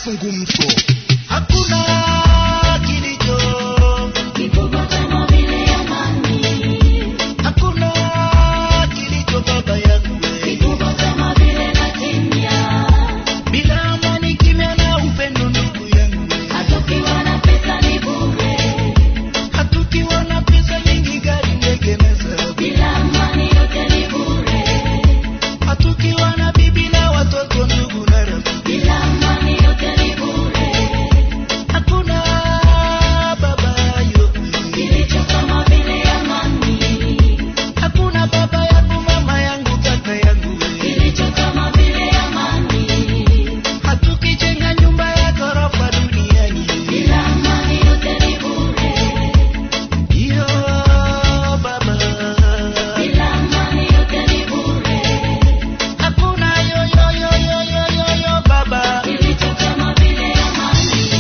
mazungumzo. Hakuna kilicho kikubwa kama vile amani. Hakuna kilicho baba yangu Kikubwa kama vile kimya. bila amani, kimya na upendo ndugu yangu. Hatukiwa na pesa ni bure. Hatukiwa na pesa nyingi, gari, ndege na sababu. Bila amani yote ni bure. Hatukiwa na bibi na watoto, ndugu na rafiki. Bila amani yote ni bure. Hakuna baba yote Kilicho kama vile amani. hakuna baba yangu, mama yangu, kaka yangu. Kilicho kama vile amani. Hatukijenga nyumba ya ghorofa duniani. Bila amani yote ni bure. Yo baba, Bila amani yote ni bure. hakuna yo baba. Kilicho kama vile amani.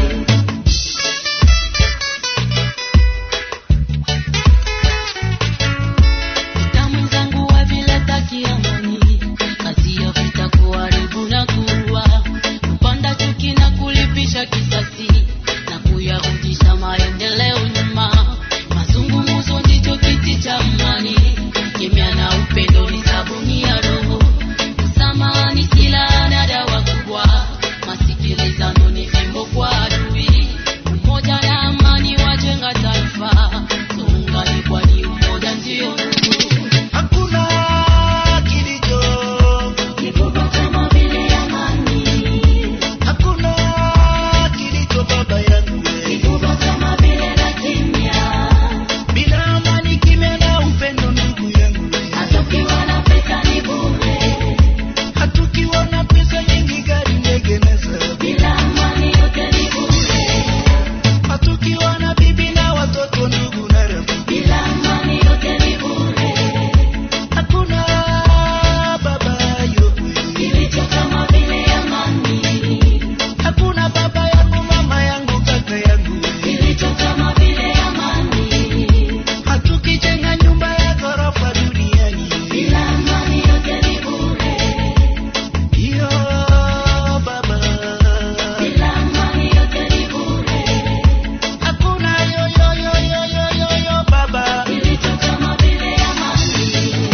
Vita mwenzangu havileti amani. Kazi ya vita kuharibu na kuua, kupanda chuki na kulipisha kisasi, na kuyarudisha maendeleo nyuma. Mazungumzo ndicho kiti cha amani. Kimya na upendo ni sabuni ya roho. Msamaha ni silaha na dawa kubwa. Masikilizano ni fimbo kwa adui. Umoja na amani wajenga taifa. Tuungane kwani umoja ndio nguvu. Hakuna kilicho Kikubwa kama vile amani. hakuna kilicho baba yangu Kikubwa kama vile kimya. bila amani, kimya na upendo ndugu yangu. Hatukiwa na pesa ni bure. Hatukiwa na pesa nyingi, gari, ndege na sababu. Bila amani yote ni bure. Hatukiwa na bibi na watoto, ndugu na rafiki. Bila amani yote ni bure. Hakuna baba yote Kilicho kama vile amani. hakuna baba yangu, mama yangu, kaka yangu. Kilicho kama vile amani. Hatukijenga nyumba ya ghorofa duniani. Bila amani yote ni bure. Yo baba, Bila amani yote ni bure. hakuna yo baba. Kilicho kama vile amani.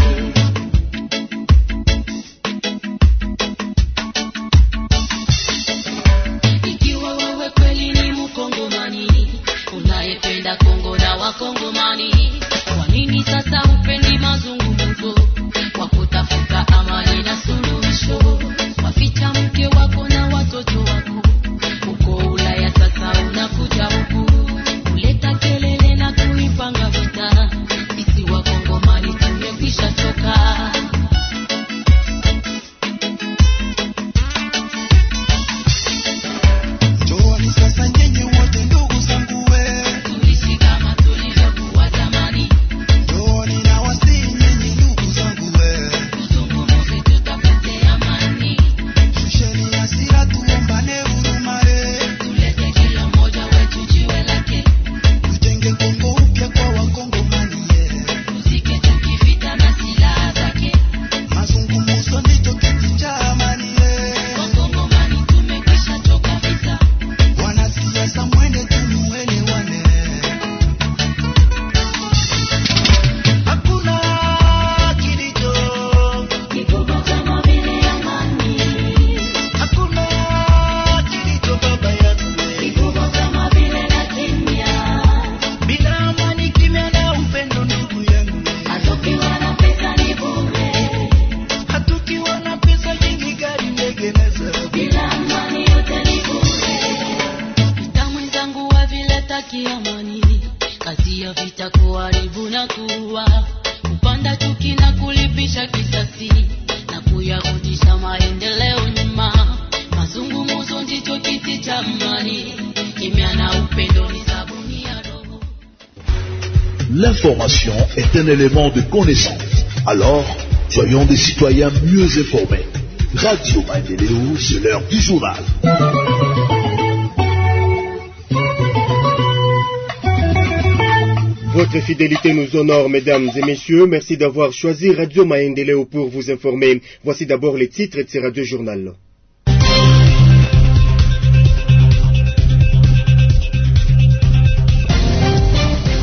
Ikiwa wewe kweli ni Mkongomani, unayependa Kongo na Wakongomani, kwa nini sasa hupendi mazungumzo kwa kutafuta amani na suluhisho? Waficha mke wako na watoto wako huko Ulaya, sasa unakuja huku kuleta kelele na kuipanga vita. Sisi Wakongomani tumekwisha choka. Njooni sasa nyenye wote ndugu zangu Tuishi kama tulivyokuwa zamani. njooni na wasi nyenye ndugu zangu Tuzungumze tutafute amani. shusheni hasira tuombane huruma Tulete kila mmoja wetu jiwe lake. tujenge Kongo upya kwa Wakongomani Tuzike chuki, vita na silaha zake. mazungumzo ndicho kiti cha amani Wakongomani tumekwisha choka vita. wanasiasa mwende tumuelewane Hakuna kilicho Kikubwa kama vile amani. hakuna kilicho baba yangu Kikubwa kama vile kimya. bila amani, kimya na upendo ndugu yangu. Hatukiwa na pesa ni bure. Hatukiwa na pesa nyingi, gari, ndege na sababu. Bila amani yote ni bure. Vita mwenzangu havileti amani. Kazi ya vita kuharibu na kuua, kupanda chuki na kulipisha kisasi, na kuyarudisha maendeleo nyuma. Mazungumzo ndicho kiti cha amani. Kimya na upendo ni sabuni ya roho. L'information est un élément de connaissance. Alors, soyons des citoyens mieux informés. Radio Maendeleo, c'est l'heure du journal. Votre fidélité nous honore, mesdames et messieurs. Merci d'avoir choisi Radio Maendeleo pour vous informer. Voici d'abord les titres de ces radios-journal.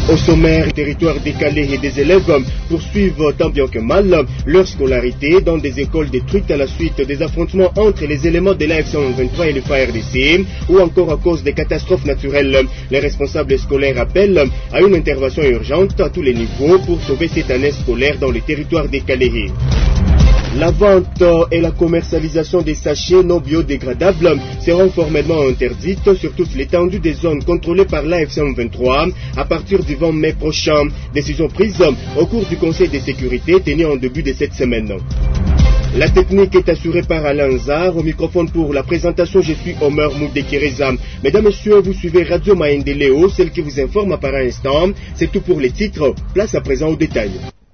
Au sommaire, territoire décalé et des élèves poursuivent tant bien que mal leur scolarité dans des écoles détruites à la suite des affrontements entre les éléments de l'AF-123 et le FARDC ou encore à cause des catastrophes naturelles. Les responsables scolaires appellent à une intervention urgente à tous les niveaux pour sauver cette année scolaire dans les territoires décalés. La vente et la commercialisation des sachets non biodégradables seront formellement interdites sur toute l'étendue des zones contrôlées par l'AF-123 à partir du 20 mai prochain. Décision prise au cours du Conseil de sécurité tenu en début de cette semaine. La technique est assurée par Alain Zar. Au microphone pour la présentation, je suis Omer Moudekireza. Mesdames, Messieurs, vous suivez Radio Maendeleo, celle qui vous informe par instant. C'est tout pour les titres. Place à présent aux détails.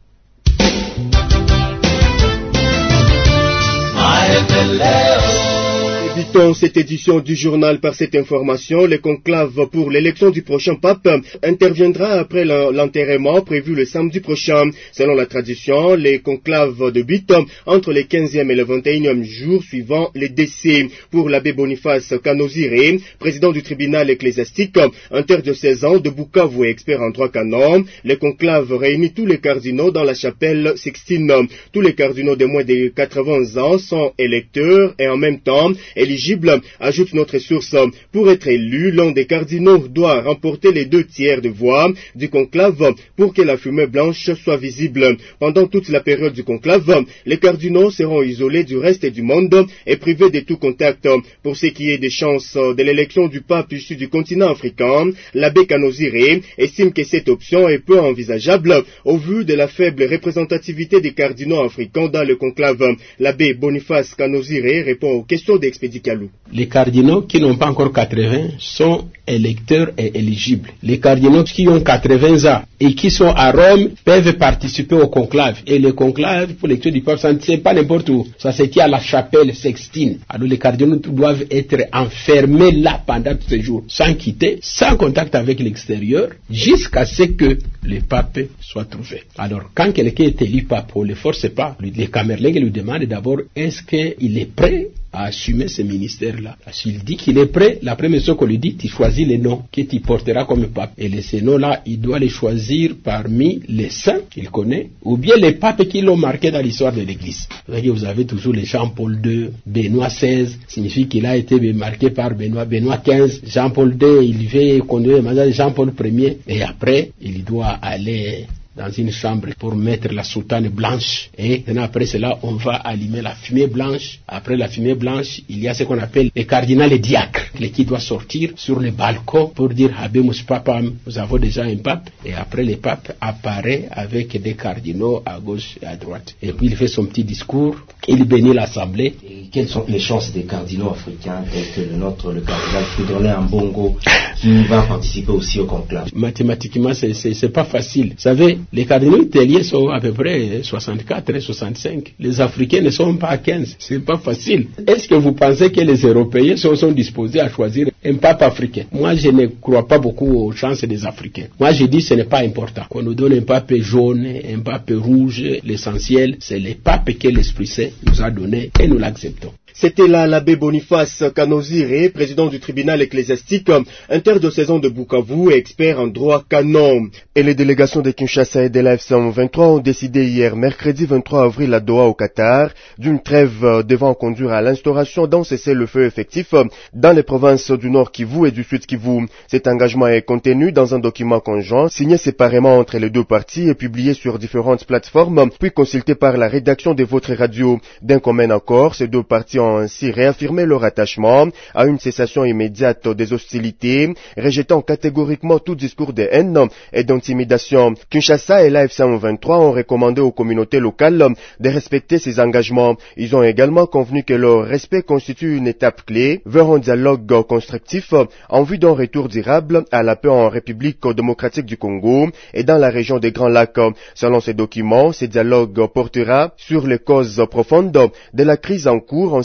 Débutons cette édition du journal par cette information. Le conclave pour l'élection du prochain pape interviendra après l'enterrement prévu le samedi prochain. Selon la tradition, les conclaves débutent entre les 15e et le 21e jour suivant les décès. Pour l'abbé Boniface Kanozire, président du tribunal ecclésiastique interdiocésain de Bukavu et expert en droit canon, le conclave réunit tous les cardinaux dans la chapelle Sixtine. Tous les cardinaux de moins de 80 ans sont électeurs et en même temps éligible, ajoute notre source. Pour être élu, l'un des cardinaux doit remporter les 2/3 de voix du conclave pour que la fumée blanche soit visible. Pendant toute la période du conclave, les cardinaux seront isolés du reste du monde et privés de tout contact. Pour ce qui est des chances de l'élection du pape issu du continent africain, l'abbé Kanozire estime que cette option est peu envisageable au vu de la faible représentativité des cardinaux africains dans le conclave. L'abbé Boniface Kanozire répond aux questions d'Expédit Kalou. Les cardinaux qui n'ont pas encore 80 sont électeurs et éligibles. Les cardinaux qui ont 80 ans et qui sont à Rome peuvent participer au conclave. Et le conclave pour l'élection du pape, ça ne c'est pas n'importe où. Ça se tient à la chapelle Sixtine. Alors les cardinaux doivent être enfermés là pendant tous ces jours, sans quitter, sans contact avec l'extérieur, jusqu'à ce que le pape soit trouvé. Alors quand quelqu'un est élu pape, on ne le force pas. Les camerlingues lui demandent d'abord est-ce qu'il est prêt à assumer ce ministère-là. S'il dit qu'il est prêt, la première chose qu'on lui dit, tu choisis les noms que tu porteras comme pape. Et ces noms-là, il doit les choisir parmi les saints qu'il connaît, ou bien les papes qui l'ont marqué dans l'histoire de l'Église. Vous avez toujours les Jean-Paul II, Benoît XVI, signifie qu'il a été marqué par Benoît XV, Jean-Paul II, il veut conduire le mandat de Jean-Paul Ier, et après, il doit aller dans une chambre pour mettre la soutane blanche. Et après cela, on va allumer la fumée blanche. Après la fumée blanche, il y a ce qu'on appelle les cardinals et diacres, qui doivent sortir sur le balcon pour dire Habemus Papam, nous avons déjà un pape. Et après, le pape apparaît avec des cardinaux à gauche et à droite. Et puis il fait son petit discours, il bénit l'assemblée. Et quelles sont les chances des cardinaux africains tels que le nôtre, le cardinal Fridolin Ambongo, qui va participer aussi au conclave? Mathématiquement, c'est pas facile. Vous savez, les cardinaux italiens sont à peu près 64 et 65. Les Africains ne sont pas à 15. C'est pas facile. Est-ce que vous pensez que les Européens sont disposés à choisir un pape africain? Moi, je ne crois pas beaucoup aux chances des Africains. Moi, je dis que ce n'est pas important. Qu'on nous donne un pape jaune, un pape rouge, l'essentiel, c'est le pape que l'Esprit Saint nous a donné et nous l'acceptons. C'était là l'abbé Boniface Kanozire, président du tribunal ecclésiastique interdiocésain de Bukavu et expert en droit canon. Et les délégations de Kinshasa et de l'AF-123 ont décidé hier, mercredi 23 avril à Doha au Qatar, d'une trêve devant conduire à l'instauration d'un cessez-le-feu effectif dans les provinces du Nord Kivu et du Sud Kivu. Cet engagement est contenu dans un document conjoint, signé séparément entre les deux parties et publié sur différentes plateformes, puis consulté par la rédaction de votre radio. D'un commun accord, ces deux parties ont ainsi réaffirmé leur attachement à une cessation immédiate des hostilités, rejetant catégoriquement tout discours de haine et d'intimidation. Kinshasa et l'AF-123 ont recommandé aux communautés locales de respecter ces engagements. Ils ont également convenu que leur respect constitue une étape clé vers un dialogue constructif en vue d'un retour durable à la paix en République démocratique du Congo et dans la région des Grands Lacs. Selon ces documents, ce dialogue portera sur les causes profondes de la crise en cours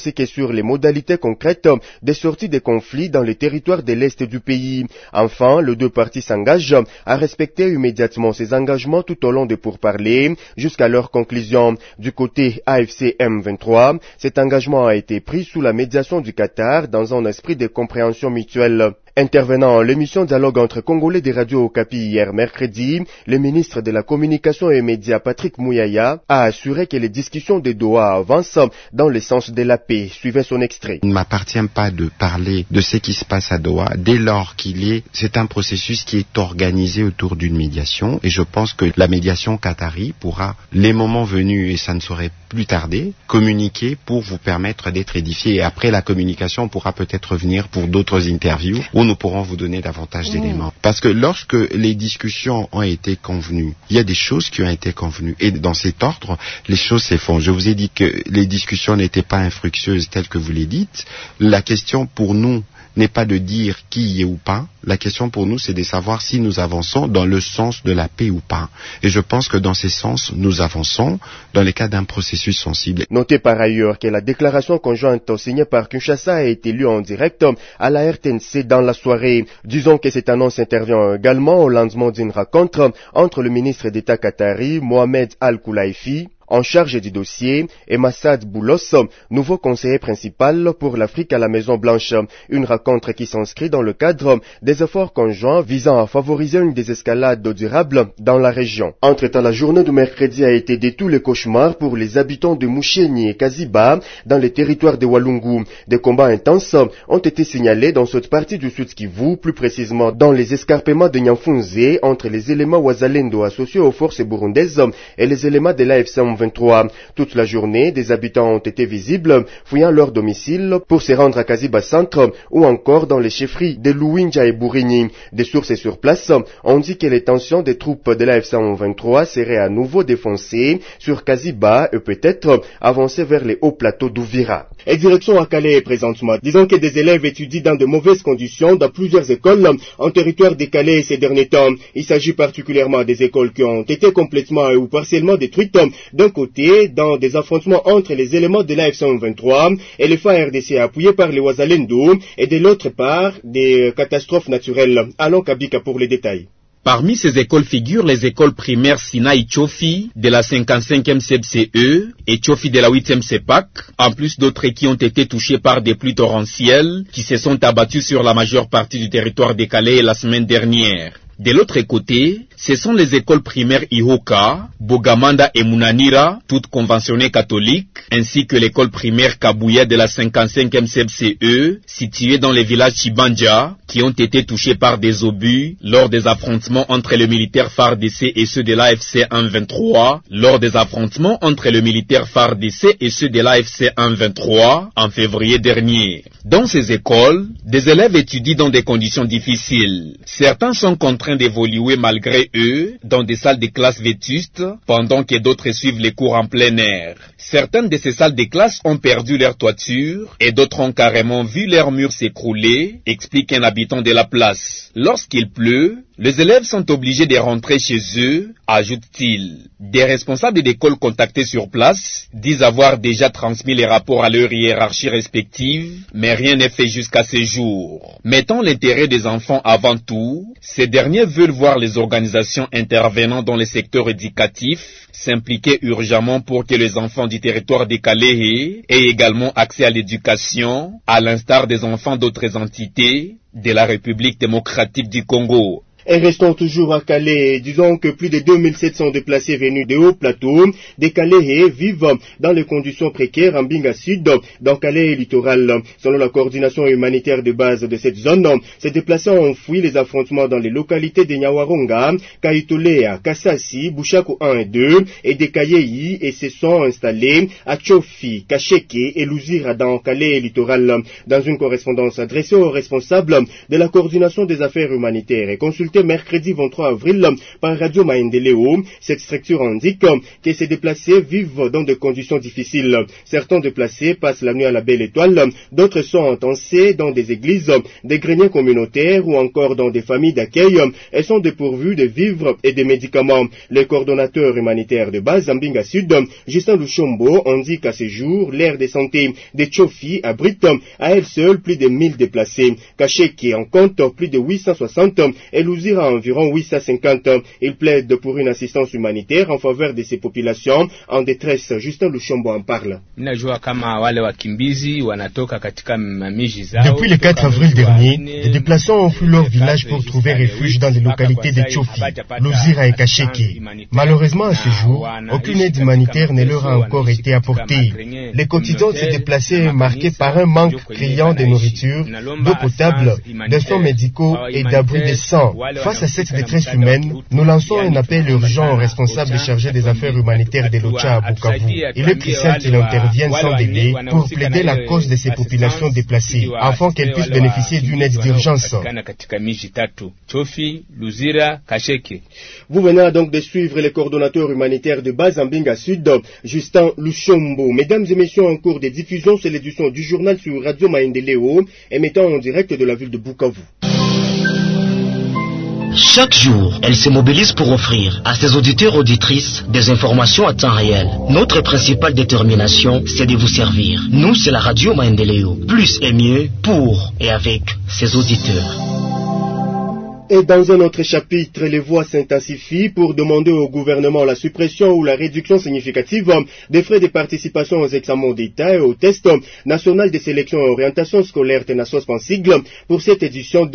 ainsi que sur les modalités concrètes des sorties des conflits dans les territoires de l'Est du pays. Enfin, les deux parties s'engagent à respecter immédiatement ces engagements tout au long des pourparlers jusqu'à leur conclusion. Du côté AFC M23, cet engagement a été pris sous la médiation du Qatar dans un esprit de compréhension mutuelle. Intervenant à l'émission Dialogue entre Congolais des radios Okapi hier mercredi, le ministre de la Communication et Médias Patrick Mouyaya a assuré que les discussions de Doha avancent dans le sens de la paix. Suivez son extrait. Il ne m'appartient pas de parler de ce qui se passe à Doha dès lors c'est un processus qui est organisé autour d'une médiation et je pense que la médiation qatari pourra, les moments venus, et ça ne saurait plus tarder, communiquer pour vous permettre d'être édifié et après la communication on pourra peut-être revenir pour d'autres interviews où nous pourrons vous donner davantage d'éléments. Parce que lorsque les discussions ont été convenues, il y a des choses qui ont été convenues. Et dans cet ordre, les choses se font. Je vous ai dit que les discussions n'étaient pas infructueuses telles que vous les dites. La question pour nous n'est pas de dire qui y est ou pas. La question pour nous, c'est de savoir si nous avançons dans le sens de la paix ou pas. Et je pense que dans ces sens, nous avançons dans le cas d'un processus sensible. Notez par ailleurs que la déclaration conjointe signée par Kinshasa a été lue en direct à la RTNC dans la soirée. Disons que cette annonce intervient également au lendemain d'une rencontre entre le ministre d'État qatari, Mohamed Al-Koulaifi, en charge du dossier, et Massad Boulos, nouveau conseiller principal pour l'Afrique à la Maison Blanche. Une rencontre qui s'inscrit dans le cadre des efforts conjoints visant à favoriser une désescalade durable dans la région. Entre-temps, la journée de mercredi a été de tous les cauchemars pour les habitants de Mouchieni et Kaziba dans les territoires de Walungu. Des combats intenses ont été signalés dans cette partie du Sud Kivu, plus précisément dans les escarpements de Nyamfunze entre les éléments Wazalendo associés aux forces burundaises et les éléments de l'AFC M23. Toute la journée, des habitants ont été visibles, fouillant leur domicile pour se rendre à Kaziba Centre ou encore dans les chefferies de Louinja et Bourigny. Des sources sur place ont dit que les tensions des troupes de l'AFC M23 seraient à nouveau défoncées sur Kaziba et peut-être avancer vers les hauts plateaux d'Ouvira. Et direction à Calais présentement. Disons que des élèves étudient dans de mauvaises conditions dans plusieurs écoles en territoire de Calais ces derniers temps. Il s'agit particulièrement des écoles qui ont été complètement ou partiellement détruites. D'un côté, dans des affrontements entre les éléments de l'AFC M23 et les FARDC appuyés par les Wazalendo, et de l'autre part, des catastrophes naturelles. Allons Kabika pour les détails. Parmi ces écoles figurent les écoles primaires Sinaï Tchofi de la 55e CBCE et Tchofi de la 8e CEPAC, en plus d'autres qui ont été touchées par des pluies torrentielles qui se sont abattues sur la majeure partie du territoire de Calais la semaine dernière. De l'autre côté, ce sont les écoles primaires Ihoka, Bogamanda et Munanira, toutes conventionnées catholiques, ainsi que l'école primaire Kabouya de la 55e CBCE, située dans les villages Chibanja, qui ont été touchés par des obus lors des affrontements entre les militaires FARDC et ceux de l'AFC M23, lors des affrontements entre les militaires FARDC et ceux de l'AFC M23 en février dernier. Dans ces écoles, des élèves étudient dans des conditions difficiles. Certains sont contraints d'évoluer malgré eux dans des salles de classe vétustes, pendant que d'autres suivent les cours en plein air. Certaines de ces salles de classe ont perdu leur toiture et d'autres ont carrément vu leurs murs s'écrouler, explique un habitant de la place. Lorsqu'il pleut, les élèves sont obligés de rentrer chez eux, ajoute-t-il. Des responsables d'école contactés sur place disent avoir déjà transmis les rapports à leur hiérarchie respective, mais rien n'est fait jusqu'à ce jour. Mettant l'intérêt des enfants avant tout, ces derniers veulent voir les organisations intervenant dans le secteur éducatif s'impliquer urgemment pour que les enfants du territoire de Calais aient également accès à l'éducation, à l'instar des enfants d'autres entités de la République démocratique du Congo. Et restons toujours à Calais. Disons que plus de 2700 déplacés venus de hauts plateaux des Calais vivent dans les conditions précaires en Binga Sud, dans Calais littoral. Selon la coordination humanitaire de base de cette zone, ces déplacés ont fui les affrontements dans les localités de Nyawaronga, Kaitolea, Kassasi, Bouchakou 1 et 2 et des Kayei et se sont installés à Tchofi, Kacheke et Luzira dans Calais littoral. Dans une correspondance adressée aux responsables de la coordination des affaires humanitaires et consultée consultée mercredi 23 avril par Radio Maendeleo. Cette structure indique que ces déplacés vivent dans des conditions difficiles. Certains déplacés passent la nuit à la Belle Étoile, d'autres sont entassés dans des églises, des greniers communautaires ou encore dans des familles d'accueil et sont dépourvus de vivres et de médicaments. Le coordonnateur humanitaire de base Zambinga Sud, Justin Luchombo, indique à ce jour l'aire de santé de Tchofi abrite à elle seule plus de 1000 déplacés. Kacheke en compte plus de 860 et Luzira environ 850. Il plaide pour une assistance humanitaire en faveur de ces populations en détresse. Justin Luchombo en parle. Depuis le 4 avril dernier, les déplacants ont fui leur village pour trouver refuge dans les localités de Tchofi, Luzira et Kacheke. Malheureusement, à ce jour, aucune aide humanitaire ne leur a encore été apportée. Les quotidiens de ces déplacés est marqué par un manque criant de nourriture, d'eau potable, de soins médicaux et d'abris de sang. Face à cette détresse humaine, nous lançons un appel urgent aux responsables chargés des affaires humanitaires de l'OCHA à Bukavu. Il est crucial qu'ils interviennent sans délai pour plaider la cause de ces populations déplacées, afin qu'elles puissent bénéficier d'une aide d'urgence. Vous venez donc de suivre les coordonnateurs humanitaires de base en Zambinga Sud, Justin Luchombo. Mesdames et messieurs, en cours de diffusion, c'est l'édition du journal sur Radio Maendeleo, émettant en direct de la ville de Bukavu. Chaque jour, elle se mobilise pour offrir à ses auditeurs et auditrices des informations à temps réel. Notre principale détermination, c'est de vous servir. Nous, c'est la Radio Maendeleo. Plus et mieux pour et avec ses auditeurs. Et dans un autre chapitre, les voix s'intensifient pour demander au gouvernement la suppression ou la réduction significative des frais de participation aux examens d'État et aux tests national de sélection et orientation scolaire TENASOS en sigle pour cette édition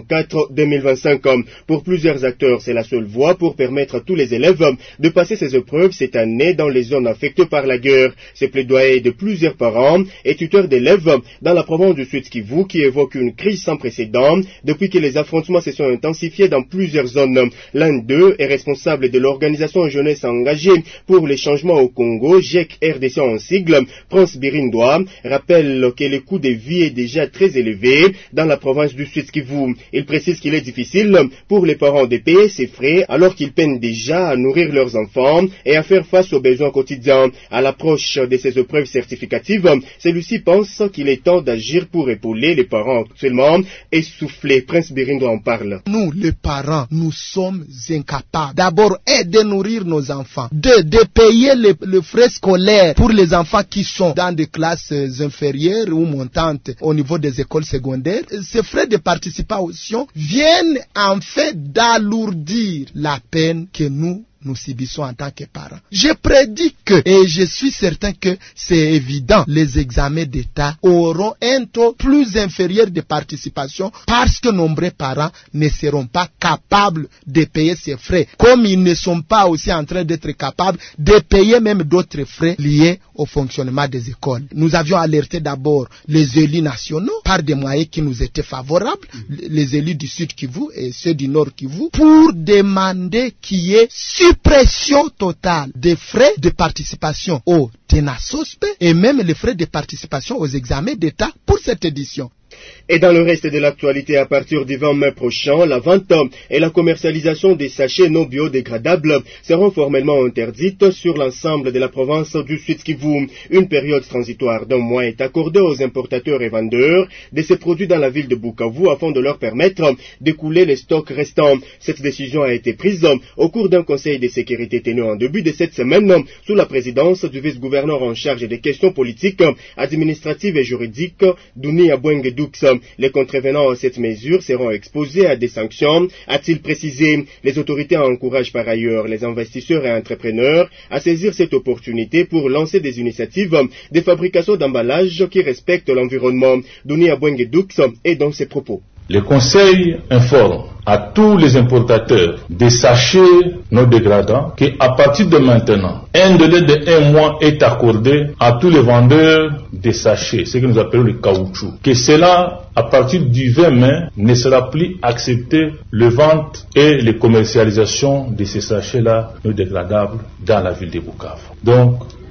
2024-2025. Pour plusieurs acteurs, c'est la seule voie pour permettre à tous les élèves de passer ces épreuves cette année dans les zones affectées par la guerre. C'est plaidoyer de plusieurs parents et tuteurs d'élèves dans la province du Sud-Kivu qui évoque une crise sans précédent depuis que les affrontements se sont intensifiés dans plusieurs zones. L'un d'eux est responsable de l'organisation jeunesse engagée pour les changements au Congo, GEC RDC en sigle. Prince Birindoa rappelle que le coût de vie est déjà très élevé dans la province du Sud-Kivu. Il précise qu'il est difficile pour les parents de payer ces frais alors qu'ils peinent déjà à nourrir leurs enfants et à faire face aux besoins quotidiens. À l'approche de ces épreuves certificatives, celui-ci pense qu'il est temps d'agir pour épauler les parents actuellement essoufflés. Prince Birindoa en parle. Nous, les parents, nous sommes incapables d'abord de nourrir nos enfants, de payer les frais scolaires pour les enfants qui sont dans des classes inférieures ou montantes au niveau des écoles secondaires. Ces frais de participation viennent en fait d'alourdir la peine que nous subissons en tant que parents. Je prédis que, et je suis certain que c'est évident, les examens d'État auront un taux plus inférieur de participation parce que nombreux parents ne seront pas capables de payer ces frais, comme ils ne sont pas aussi en train d'être capables de payer même d'autres frais liés au fonctionnement des écoles. Nous avions alerté d'abord les élus nationaux par des moyens qui nous étaient favorables, les élus du Sud Kivu et ceux du Nord Kivu, pour demander qu'il y ait suppression totale des frais de participation au TENASOSP et même les frais de participation aux examens d'État pour cette édition. Et dans le reste de l'actualité, à partir du 20 mai prochain, la vente et la commercialisation des sachets non biodégradables seront formellement interdites sur l'ensemble de la province du Sud-Kivu. Une période transitoire d'un mois est accordée aux importateurs et vendeurs de ces produits dans la ville de Bukavu afin de leur permettre d'écouler les stocks restants. Cette décision a été prise au cours d'un conseil de sécurité tenu en début de cette semaine sous la présidence du vice-gouverneur en charge des questions politiques, administratives et juridiques, Duni Abwenge-Dux. Les contrevenants à cette mesure seront exposés à des sanctions, a-t-il précisé. Les autorités encouragent par ailleurs les investisseurs et entrepreneurs à saisir cette opportunité pour lancer des initiatives de fabrication d'emballages qui respectent l'environnement. Duni Abwenge-Dux est dans ses propos. Le Conseil informe à tous les importateurs des sachets non dégradants qu'à partir de maintenant, un délai de 1 mois est accordé à tous les vendeurs des sachets, ce que nous appelons le caoutchouc. Que cela, à partir du 20 mai, ne sera plus accepté le vente et la commercialisation de ces sachets-là non dégradables dans la ville de Bukavu. Donc,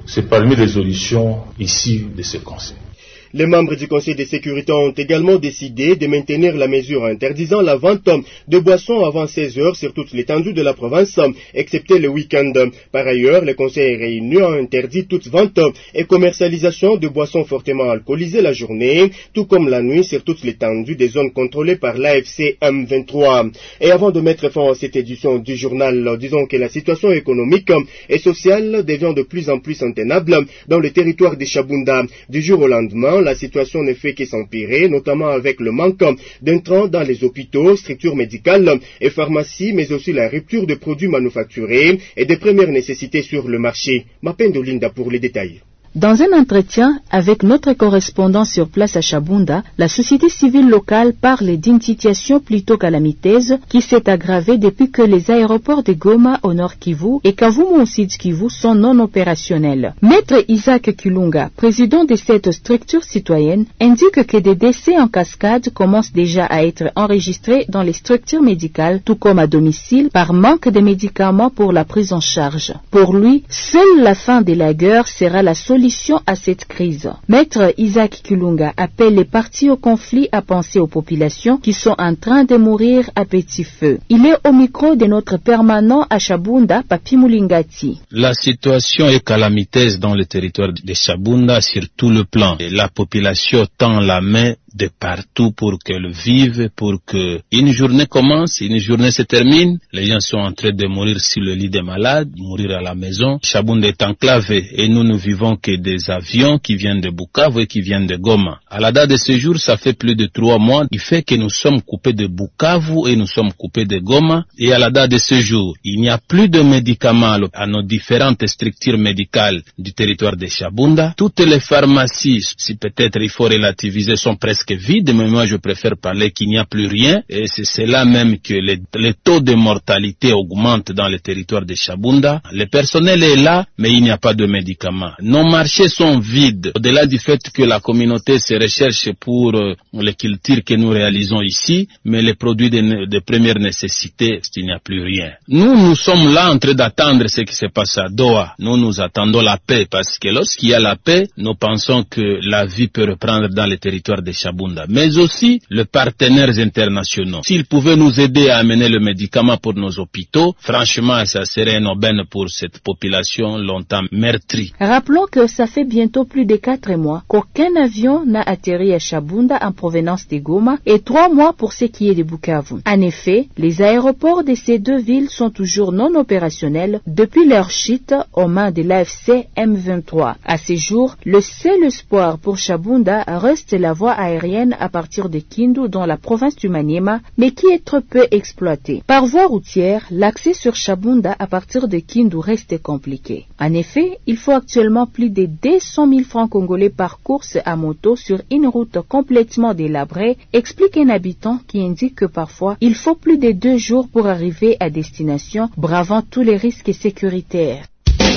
c'est parmi les solutions issues de ce Conseil. Les membres du Conseil de sécurité ont également décidé de maintenir la mesure interdisant la vente de boissons avant 16 heures sur toute l'étendue de la province, excepté le week-end. Par ailleurs, le Conseil réuni a interdit toute vente et commercialisation de boissons fortement alcoolisées la journée, tout comme la nuit sur toute l'étendue des zones contrôlées par l'AFC M23. Et avant de mettre fin à cette édition du journal, disons que la situation économique et sociale devient de plus en plus intenable dans le territoire de Chabunda. Du jour au lendemain, la situation ne fait que s'empirer, notamment avec le manque d'intrants dans les hôpitaux, structures médicales et pharmacies, mais aussi la rupture de produits manufacturés et des premières nécessités sur le marché. Mapendo Linda pour les détails. Dans un entretien avec notre correspondant sur place à Chabunda, la société civile locale parle d'une situation plutôt calamiteuse qui s'est aggravée depuis que les aéroports de Goma au nord Kivu et Kavumu au sud Kivu sont non opérationnels. Maître Isaac Kilunga, président de cette structure citoyenne, indique que des décès en cascade commencent déjà à être enregistrés dans les structures médicales, tout comme à domicile, par manque de médicaments pour la prise en charge. Pour lui, seule la fin de la guerre sera la solution à cette crise. Maître Isaac Kilunga appelle les parties au conflit à penser aux populations qui sont en train de mourir à petit feu. Il est au micro de notre permanent à Chabunda, Papi Mulingati. La situation est calamiteuse dans le territoire de Chabunda sur tout le plan. Et la population tend la main de partout pour qu'elle vive, pour que une journée commence, une journée se termine. Les gens sont en train de mourir sur le lit des malades, mourir à la maison. Chabunda est enclavé et nous ne vivons que des avions qui viennent de Bukavu et qui viennent de Goma. À la date de ce jour, ça fait plus de 3 mois. Il fait que nous sommes coupés de Bukavu et nous sommes coupés de Goma. Et à la date de ce jour, il n'y a plus de médicaments à nos différentes structures médicales du territoire de Chabunda. Toutes les pharmacies, si peut-être il faut relativiser, sont presque vide, mais moi je préfère parler qu'il n'y a plus rien, et c'est là même que les taux de mortalité augmentent dans le territoire de Chabunda. Le personnel est là, mais il n'y a pas de médicaments. Nos marchés sont vides, au-delà du fait que la communauté se recherche pour les cultures que nous réalisons ici, mais les produits de première nécessité, il n'y a plus rien. Nous sommes là en train d'attendre ce qui se passe à Doha. Nous attendons la paix, parce que lorsqu'il y a la paix, nous pensons que la vie peut reprendre dans le territoire de Chabunda. Mais aussi les partenaires internationaux. S'ils pouvaient nous aider à amener le médicament pour nos hôpitaux, franchement, ça serait une aubaine pour cette population longtemps meurtrie. Rappelons que ça fait bientôt plus de 4 mois qu'aucun avion n'a atterri à Chabunda en provenance de Goma et 3 mois pour ce qui est de Bukavu. En effet, les aéroports de ces deux villes sont toujours non opérationnels depuis leur chute aux mains de l'AFC M23. À ce jour, le seul espoir pour Chabunda reste la voie aérienne à partir de Kindu dans la province du Maniema, mais qui est trop peu exploitée. Par voie routière, l'accès sur Chabunda à partir de Kindu reste compliqué. En effet, il faut actuellement plus de 200 000 francs congolais par course à moto sur une route complètement délabrée, explique un habitant qui indique que parfois, il faut plus de 2 jours pour arriver à destination, bravant tous les risques sécuritaires.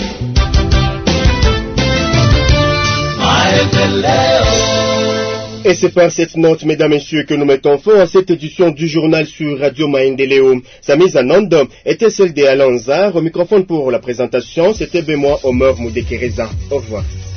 Et c'est par cette note, mesdames et messieurs, que nous mettons fin à cette édition du journal sur Radio Maendeleo. Sa mise en onde était celle d'Alan Zar. Au microphone pour la présentation, c'était Benoît Omer Moudekereza. Au revoir.